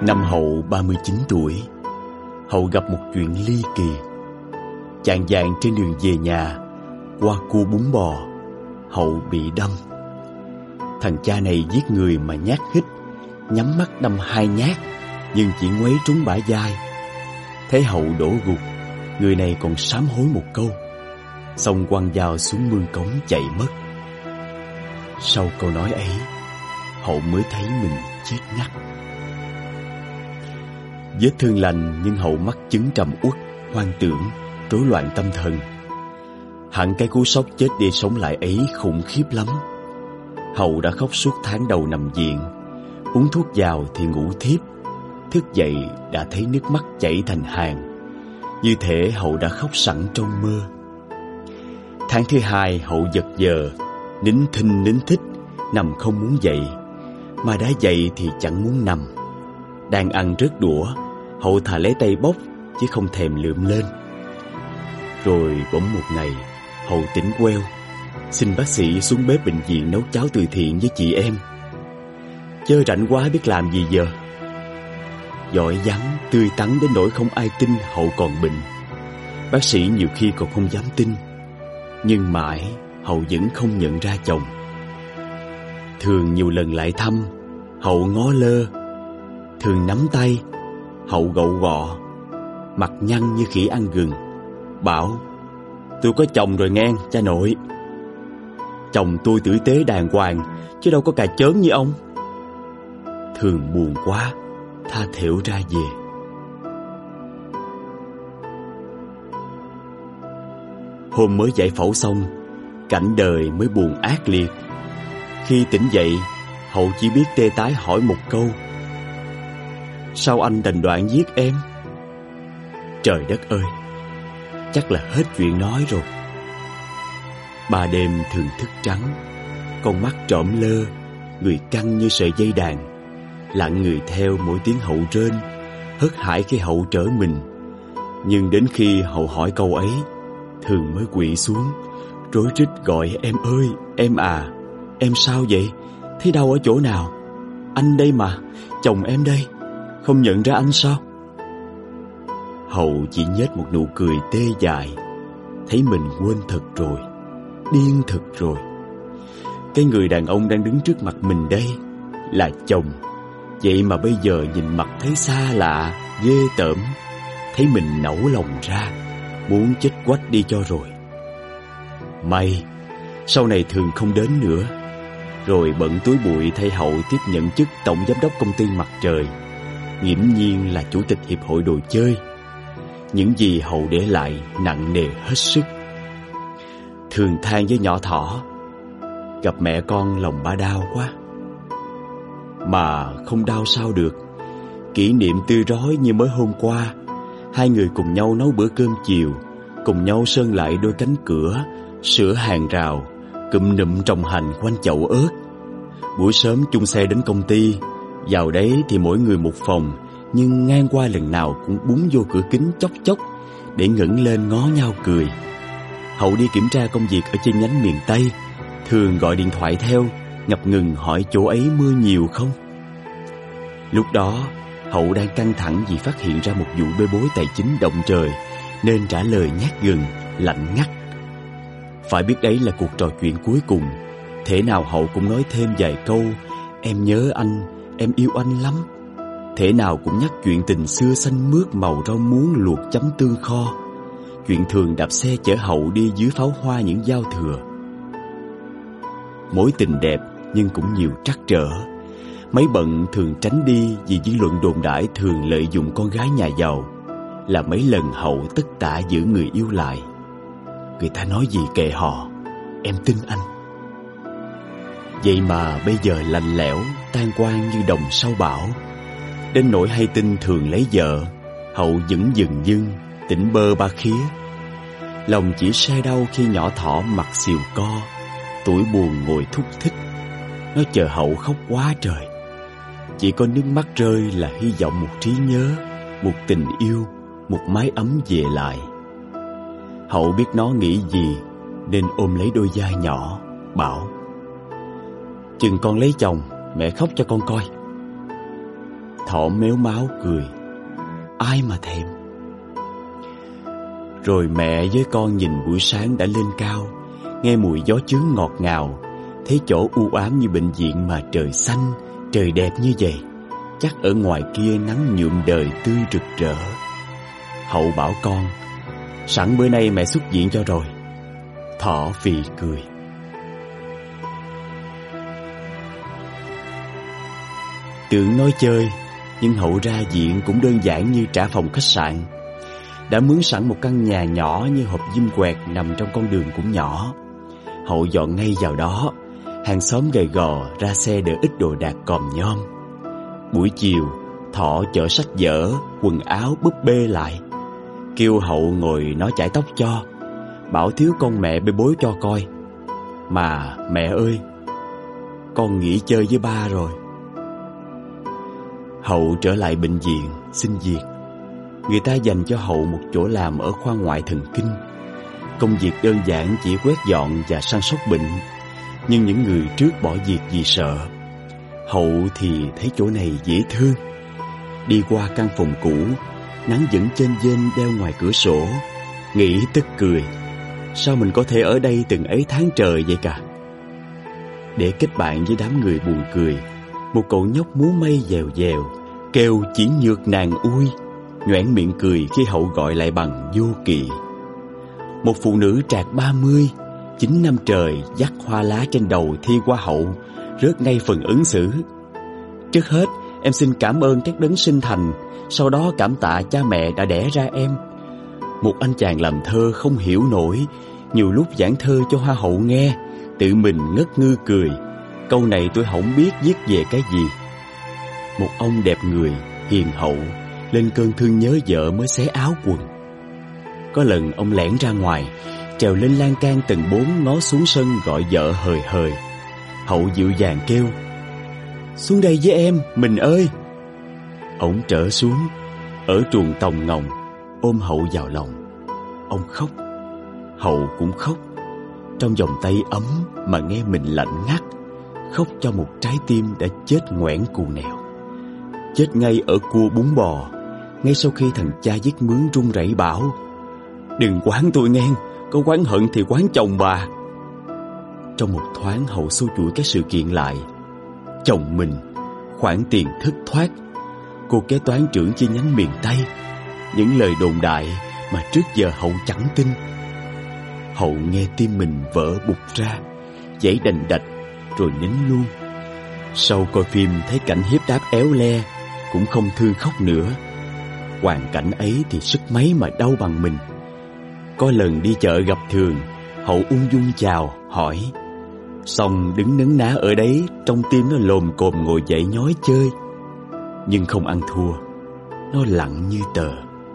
Năm Hậu 39 tuổi, Hậu gặp một chuyện ly kỳ. Chạng vạng trên đường về nhà, qua cua bún bò, Hậu bị đâm. Thằng cha này giết người mà nhát hít, nhắm mắt đâm 2 nhát, nhưng chỉ ngoáy trúng bả vai. Thấy Hậu đổ gục, người này còn sám hối một câu, xong quăng dao xuống mương cống chạy mất. Sau câu nói ấy, Hậu mới thấy mình chết ngắt. Vết thương lành nhưng Hậu mắc chứng trầm uất, hoang tưởng, rối loạn tâm thần. Hẳn cái cú sốc chết đi sống lại ấy khủng khiếp lắm. Hậu đã khóc suốt tháng đầu nằm viện, uống thuốc vào thì ngủ thiếp, thức dậy đã thấy nước mắt chảy thành hàng. Như thể Hậu đã khóc sẵn trong mơ. Tháng thứ 2 Hậu giật giờ, nín thinh nín thích, nằm không muốn dậy, mà đã dậy thì chẳng muốn nằm. Đang ăn rớt đũa, Hậu thà lấy tay bóc chứ không thèm lượm lên. Rồi bỗng một ngày, Hậu tỉnh queo, xin bác sĩ xuống bếp bệnh viện nấu cháo từ thiện với chị em. Chớ rảnh quá biết làm gì giờ. Giỏi vắng, tươi tắn đến nỗi không ai tin Hậu còn bệnh. Bác sĩ nhiều khi còn không dám tin. Nhưng mãi Hậu vẫn không nhận ra chồng. Thường nhiều lần lại thăm, Hậu ngó lơ. Thường nắm tay, Hậu gậu gọ, mặt nhăn như khỉ ăn gừng, bảo: "Tôi có chồng rồi nghe cha nội. Chồng tôi tử tế đàng hoàng, chứ đâu có cà chớn như ông." Thường buồn quá, tha thểu ra về. Hôm mới giải phẫu xong, cảnh đời mới buồn ác liệt. Khi tỉnh dậy, Hậu chỉ biết tê tái hỏi một câu: "Sao anh đành đoạn giết em?" Trời đất ơi, chắc là hết chuyện nói rồi. 3 đêm thường thức trắng, con mắt trộm lơ, người căng như sợi dây đàn, lặng người theo mỗi tiếng Hậu rên, hớt hải khi Hậu trở mình. Nhưng đến khi Hậu hỏi câu ấy, Thường mới quỵ xuống, rối rít gọi: "Em ơi, em à, em sao vậy? Thấy đau ở chỗ nào? Anh đây mà, chồng em đây, không nhận ra anh sao?" Hậu chỉ nhếch một nụ cười tê dại, thấy mình quên thật rồi, điên thật rồi. Cái người đàn ông đang đứng trước mặt mình đây là chồng, vậy mà bây giờ nhìn mặt thấy xa lạ, ghê tởm. Thấy mình nẫu lòng ra, muốn chết quách đi cho rồi. May sau này Thường không đến nữa. Rồi bận túi bụi thay Hậu tiếp nhận chức tổng giám đốc công ty Mặt Trời, nghiễm nhiên là chủ tịch hiệp hội đồ chơi. Những gì Hậu để lại nặng nề hết sức. Thường than với nhỏ Thỏ: "Gặp mẹ con lòng ba đau quá." Mà không đau sao được. Kỷ niệm tươi rói như mới hôm qua. 2 người cùng nhau nấu bữa cơm chiều, cùng nhau sơn lại đôi cánh cửa, sửa hàng rào, cụm nụm trồng hành quanh chậu ớt. Buổi sớm chung xe đến công ty, vào đấy thì mỗi người một phòng, nhưng ngang qua lần nào cũng búng vô cửa kính chốc chốc để ngẩng lên ngó nhau cười. Hậu đi kiểm tra công việc ở chi nhánh miền Tây, Thường gọi điện thoại theo, ngập ngừng hỏi chỗ ấy mưa nhiều không. Lúc đó Hậu đang căng thẳng vì phát hiện ra một vụ bê bối tài chính động trời, nên trả lời nhát gừng, lạnh ngắt. Phải biết đấy là cuộc trò chuyện cuối cùng, thể nào Hậu cũng nói thêm vài câu: "Em nhớ anh, em yêu anh lắm." Thể nào cũng nhắc chuyện tình xưa xanh mướt màu rau muống luộc chấm tương kho, chuyện Thường đạp xe chở Hậu đi dưới pháo hoa những giao thừa. Mối tình đẹp nhưng cũng nhiều trắc trở. Mấy bận Thường tránh đi vì dư luận đồn đãi Thường lợi dụng con gái nhà giàu. Là mấy lần Hậu tất tả giữ người yêu lại. Người ta nói gì kệ họ, em tin anh. Vậy mà bây giờ lạnh lẽo, tan quang như đồng sau bão. Đến nỗi hay tin Thường lấy vợ, Hậu vẫn dừng dưng, tỉnh bơ ba khía. Lòng chỉ se đau khi nhỏ Thỏ mặt xìu co, tuổi buồn ngồi thúc thích. Nó chờ Hậu khóc quá trời. Chỉ có nước mắt rơi là hy vọng một trí nhớ, một tình yêu, một mái ấm về lại. Hậu biết nó nghĩ gì nên ôm lấy đôi vai nhỏ, bảo: "Chừng con lấy chồng, mẹ khóc cho con coi." Thỏ méo máu cười, ai mà thèm. Rồi mẹ với con nhìn buổi sáng đã lên cao, nghe mùi gió chướng ngọt ngào, thấy chỗ u ám như bệnh viện mà trời xanh, trời đẹp như vậy, chắc ở ngoài kia nắng nhuộm đời tươi rực rỡ. Hậu bảo con, sẵn bữa nay mẹ xuất viện cho rồi. Thỏ phì cười. Tưởng nói chơi, nhưng Hậu ra viện cũng đơn giản như trả phòng khách sạn. Đã mướn sẵn một căn nhà nhỏ như hộp diêm quẹt nằm trong con đường cũng nhỏ. Hậu dọn ngay vào đó. Hàng xóm gầy gò ra xe đỡ ít đồ đạc còm nhom. Buổi chiều, Thỏ chở sách vở, quần áo búp bê lại, kêu Hậu ngồi nói chải tóc cho, bảo thiếu con mẹ bê bối cho coi. Mà mẹ ơi, con nghỉ chơi với ba rồi. Hậu trở lại bệnh viện xin việc. Người ta dành cho Hậu một chỗ làm ở khoa ngoại thần kinh. Công việc đơn giản chỉ quét dọn và săn sóc bệnh. Nhưng những người trước bỏ việc vì sợ. Hậu thì thấy chỗ này dễ thương. Đi qua căn phòng cũ, nắng vẫn chênh vênh đeo ngoài cửa sổ, nghĩ tức cười. Sao mình có thể ở đây từng ấy tháng trời vậy cả? Để kết bạn với đám người buồn cười, một cậu nhóc múa may dèo dèo, kêu chỉ nhược nàng ui, nhoẻn miệng cười khi Hậu gọi lại bằng vô kỵ. Một phụ nữ trạc 30, 9 năm trời dắt hoa lá trên đầu thi qua Hậu, rớt ngay phần ứng xử. Trước hết, em xin cảm ơn các đấng sinh thành, sau đó cảm tạ cha mẹ đã đẻ ra em. Một anh chàng làm thơ không hiểu nổi, nhiều lúc giảng thơ cho Hoa Hậu nghe, tự mình ngất ngư cười. Câu này tôi không biết viết về cái gì. Một ông đẹp người, hiền hậu, lên cơn thương nhớ vợ mới xé áo quần. Có lần ông lẻn ra ngoài, trèo lên lan can tầng 4 ngó xuống sân gọi vợ hời hời. Hậu dịu dàng kêu, xuống đây với em, mình ơi. Ông trở xuống, ở truồng tòng ngồng, ôm Hậu vào lòng. Ông khóc, Hậu cũng khóc. Trong vòng tay ấm mà nghe mình lạnh ngắt, khóc cho một trái tim đã chết ngoẻn cù nẻo. Chết ngay ở cua bún bò, ngay sau khi thằng cha giết mướn run rẩy bảo, đừng quán tôi nghe, có quán hận thì quán chồng bà. Trong một thoáng Hậu xô chuỗi các sự kiện lại. Chồng mình, khoản tiền thất thoát, cô kế toán trưởng chi nhánh miền Tây, những lời đồn đại mà trước giờ Hậu chẳng tin. Hậu nghe tim mình vỡ bục ra, dãy đành đạch rồi nín luôn. Sau coi phim thấy cảnh hiếp đáp éo le, cũng không thương khóc nữa. Hoàn cảnh ấy thì sức mấy mà đau bằng mình. Có lần đi chợ gặp Thường, Hậu ung dung chào, hỏi, xong đứng nấn ná ở đấy, trong tim nó lồm cồm ngồi dậy nhói chơi. Nhưng không ăn thua, nó lặng như tờ.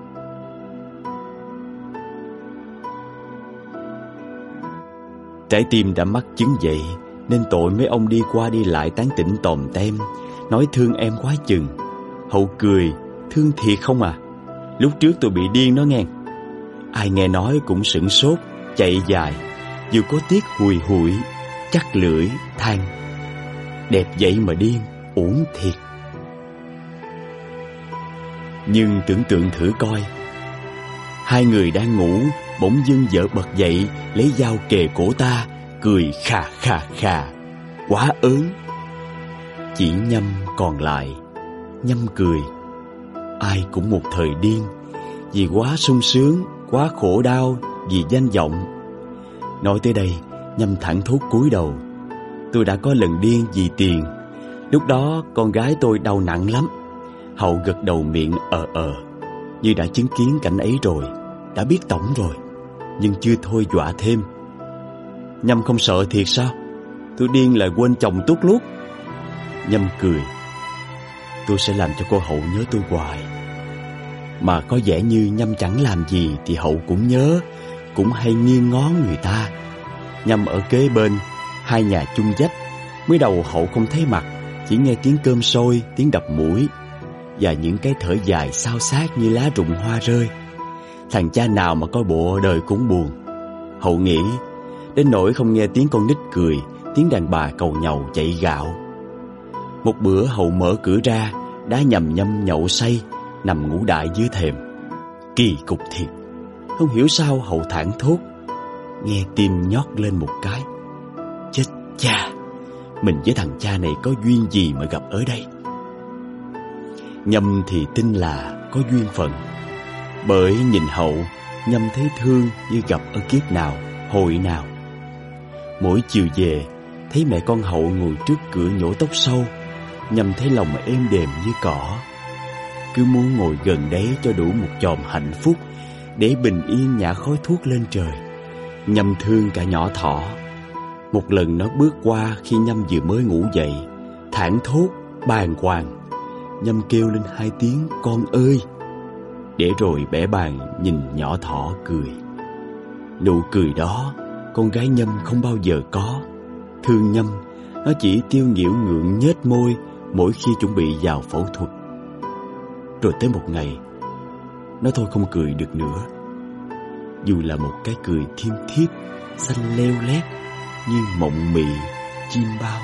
Trái tim đã mắc chứng vậy, nên tội mấy ông đi qua đi lại tán tỉnh tòm tem, nói thương em quá chừng. Hậu cười, thương thiệt không à? Lúc trước tôi bị điên nó nghe. Ai nghe nói cũng sửng sốt, chạy dài, dù có tiếc hùi hụi, chắc lưỡi, than, đẹp vậy mà điên, uổng thiệt. Nhưng tưởng tượng thử coi, hai người đang ngủ, bỗng dưng vợ bật dậy, lấy dao kề cổ ta, cười khà khà khà, quá ớn. Chỉ Nhâm còn lại. Nhâm cười. Ai cũng một thời điên, vì quá sung sướng, quá khổ đau, vì danh vọng. Nói tới đây, Nhâm thẳng thốt cúi đầu. Tôi đã có lần điên vì tiền. Lúc đó con gái tôi đau nặng lắm. Hậu gật đầu miệng như đã chứng kiến cảnh ấy rồi, đã biết tổng rồi, nhưng chưa thôi dọa thêm. Nhâm không sợ thiệt sao? Tôi điên là quên chồng tút lút. Nhâm cười. Tôi sẽ làm cho cô Hậu nhớ tôi hoài. Mà có vẻ như Nhâm chẳng làm gì thì Hậu cũng nhớ, cũng hay nghiêng ngó người ta. Nhâm ở kế bên, hai nhà chung vách. Mới đầu Hậu không thấy mặt, chỉ nghe tiếng cơm sôi, tiếng đập mũi và những cái thở dài xao xát như lá rụng hoa rơi. Thằng cha nào mà coi bộ đời cũng buồn. Hậu nghĩ, đến nỗi không nghe tiếng con nít cười, tiếng đàn bà cầu nhàu chạy gạo. Một bữa Hậu mở cửa ra, đã nhầm nhâm nhậu say, nằm ngủ đại dưới thềm. Kỳ cục thiệt. Không hiểu sao Hậu thảng thốt, nghe tim nhót lên một cái. Chết cha, mình với thằng cha này có duyên gì mà gặp ở đây? Nhâm thì tin là có duyên phận, bởi nhìn Hậu, Nhâm thấy thương như gặp ở kiếp nào, hồi nào. Mỗi chiều về, thấy mẹ con Hậu ngồi trước cửa nhổ tóc sâu, Nhâm thấy lòng êm đềm như cỏ. Cứ muốn ngồi gần đấy cho đủ một chòm hạnh phúc, để bình yên nhả khói thuốc lên trời. Nhâm thương cả nhỏ Thỏ. Một lần nó bước qua khi Nhâm vừa mới ngủ dậy, thảng thốt, bàng hoàng. Nhâm kêu lên 2 tiếng con ơi, để rồi bẽ bàng nhìn nhỏ Thỏ cười. Nụ cười đó con gái Nhâm không bao giờ có. Thương Nhâm, nó chỉ tiêu nghỉu ngượng nhếch môi mỗi khi chuẩn bị vào phẫu thuật. Rồi tới một ngày, nó thôi không cười được nữa. Dù là một cái cười thiêm thiếp, xanh leo lét như mộng mị chim bao.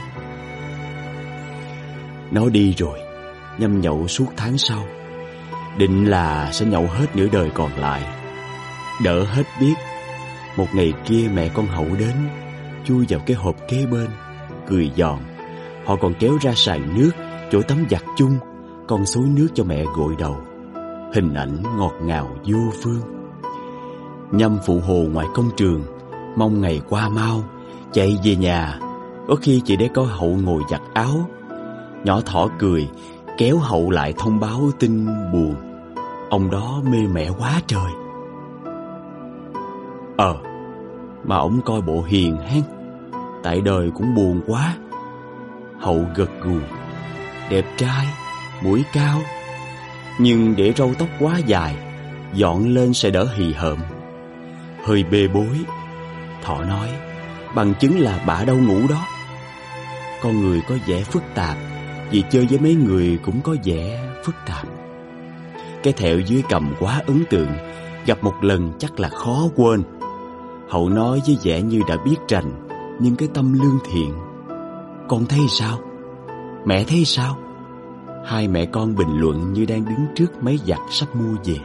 Nó đi rồi, Nhâm nhậu suốt tháng sau, định là sẽ nhậu hết nửa đời còn lại. Đỡ hết biết, một ngày kia mẹ con Hậu đến, chui vào cái hộp kế bên, cười giòn. Họ còn kéo ra sàn nước, chỗ tắm giặt chung, con xối nước cho mẹ gội đầu. Hình ảnh ngọt ngào vô phương. Nhâm phụ hồ ngoài công trường, mong ngày qua mau, chạy về nhà, có khi chỉ để có Hậu ngồi giặt áo. Nhỏ Thỏ cười, kéo Hậu lại thông báo tin buồn. Ông đó mê mẹ quá trời. Mà ổng coi bộ hiền hen, tại đời cũng buồn quá. Hậu gật gù. Đẹp trai, mũi cao, nhưng để râu tóc quá dài, dọn lên sẽ đỡ hì hợm. Hơi bê bối. Thỏ nói, bằng chứng là bả đâu ngủ đó. Con người có vẻ phức tạp, vì chơi với mấy người cũng có vẻ phức tạp. Cái thẹo dưới cằm quá ấn tượng, gặp một lần chắc là khó quên. Hậu nói với vẻ như đã biết rành, nhưng cái tâm lương thiện. Con thấy sao? Mẹ thấy sao? Hai mẹ con bình luận như đang đứng trước máy giặt sắp mua về.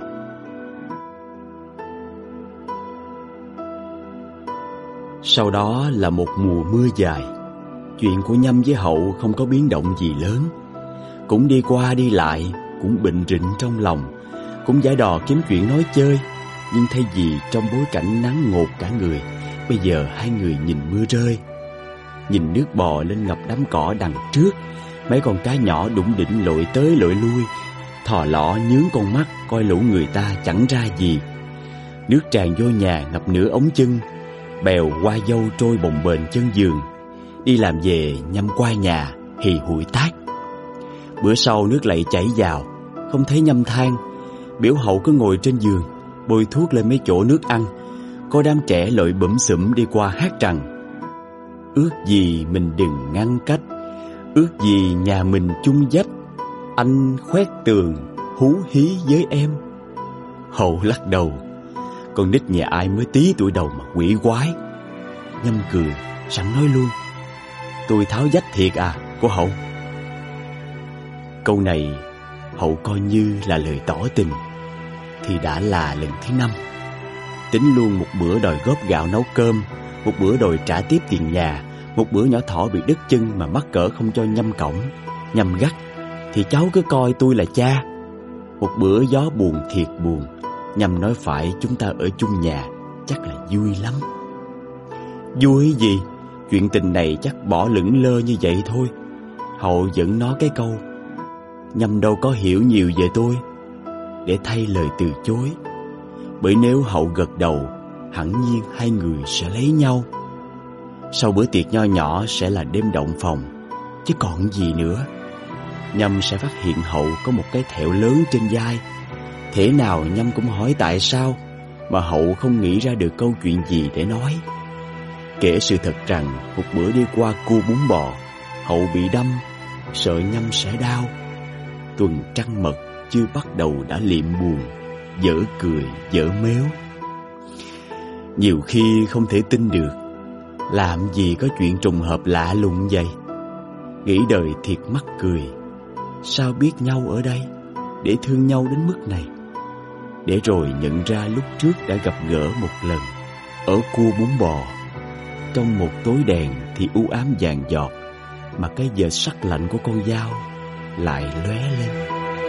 Sau đó là một mùa mưa dài. Chuyện của Nhâm với Hậu không có biến động gì lớn. Cũng đi qua đi lại, cũng bệnh rịnh trong lòng, cũng giả đò kiếm chuyện nói chơi. Nhưng thay vì trong bối cảnh nắng ngột cả người, bây giờ hai người nhìn mưa rơi, nhìn nước bò lên ngập đám cỏ đằng trước. Mấy con cá nhỏ đủng đỉnh lội tới lội lui, thò lọ nhướng con mắt coi lũ người ta chẳng ra gì. Nước tràn vô nhà ngập nửa ống chân. Bèo hoa dâu trôi bồng bềnh chân giường. Đi làm về Nhâm qua nhà hì hụi tát. Bữa sau nước lại chảy vào, không thấy Nhâm than. Biểu Hậu cứ ngồi trên giường, bôi thuốc lên mấy chỗ nước ăn. Có đám trẻ lội bủm xủm đi qua hát rằng: ước gì mình đừng ngăn cách, ước gì nhà mình chung dách, anh khoét tường hú hí với em. Hậu lắc đầu: con nít nhà ai mới tí tuổi đầu mà quỷ quái. Nhâm cười, sẵn nói luôn: tôi tháo dách thiệt à, cô Hậu. Câu này Hậu coi như là lời tỏ tình, thì đã là lần thứ 5. Tính luôn một bữa đòi góp gạo nấu cơm, một bữa đòi trả tiếp tiền nhà, một bữa nhỏ Thỏ bị đứt chân mà mắc cỡ không cho Nhâm cõng. Nhâm gắt: thì cháu cứ coi tôi là cha. Một bữa gió buồn thiệt buồn. Nhâm nói phải, chúng ta ở chung nhà chắc là vui lắm. Vui gì? Chuyện tình này chắc bỏ lửng lơ như vậy thôi. Hậu vẫn nói cái câu: Nhâm đâu có hiểu nhiều về tôi, để thay lời từ chối. Bởi nếu Hậu gật đầu, hẳn nhiên hai người sẽ lấy nhau. Sau bữa tiệc nho nhỏ sẽ là đêm động phòng, chứ còn gì nữa. Nhâm sẽ phát hiện Hậu có một cái thẹo lớn trên vai. Thế nào Nhâm cũng hỏi tại sao, mà Hậu không nghĩ ra được câu chuyện gì để nói. Kể sự thật rằng một bữa đi qua cua bún bò, Hậu bị đâm, sợ Nhâm sẽ đau. Tuần trăng mật chưa bắt đầu đã liệm buồn, dở cười dở méo. Nhiều khi không thể tin được, làm gì có chuyện trùng hợp lạ lùng vậy. Nghĩ đời thiệt mắc cười. sao biết nhau ở đây để thương nhau đến mức này? Để rồi nhận ra lúc trước đã gặp gỡ một lần ở cua bún bò. Trong một tối đèn thì u ám vàng giọt, mà cái giờ sắc lạnh của con dao lại lóe lên.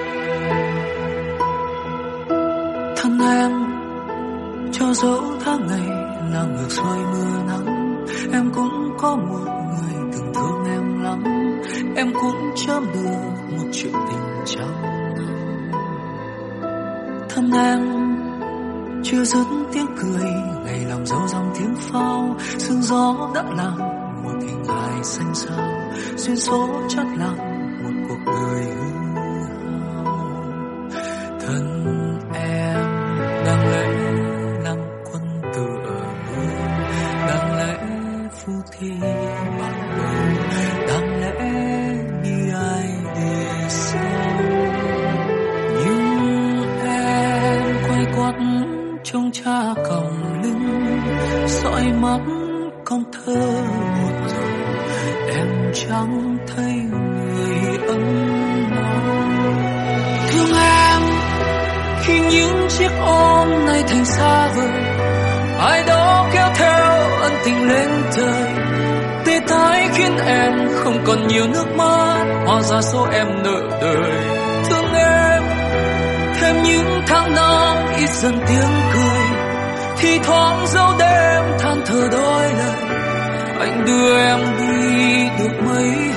Thân em, cho dẫu tháng ngày là ngược xuôi mưa nắng, em cũng có một người từng thương em lắm. Em cũng chớm được một chuyện tình trong năm. Thân em, chưa dứt tiếng cười, ngày làm dấu dòng tiếng pháo, sương gió đã làm một hình hài xanh xao, duyên số chất làm một cuộc đời hư hao. Thân em đang lẽ nắng quân tựa mưa, đang lẽ phu thê bằng bầu, đang lẽ đi ai đi sau. Nhưng em quay quắt trong cha còng lưng, dõi mắt con thơ một dòng, em chẳng thấy người ấm nào. Thương em khi những chiếc ôm nay thành xa vời, ai đó kéo theo ân tình lên trời. Tê tái khiến em không còn nhiều nước mắt, hóa ra số em nợ đời. Thương em thêm những tháng năm ít dần tiếng cười, thì thoáng dấu đêm than thở đôi lời. Anh đưa em đi được mấy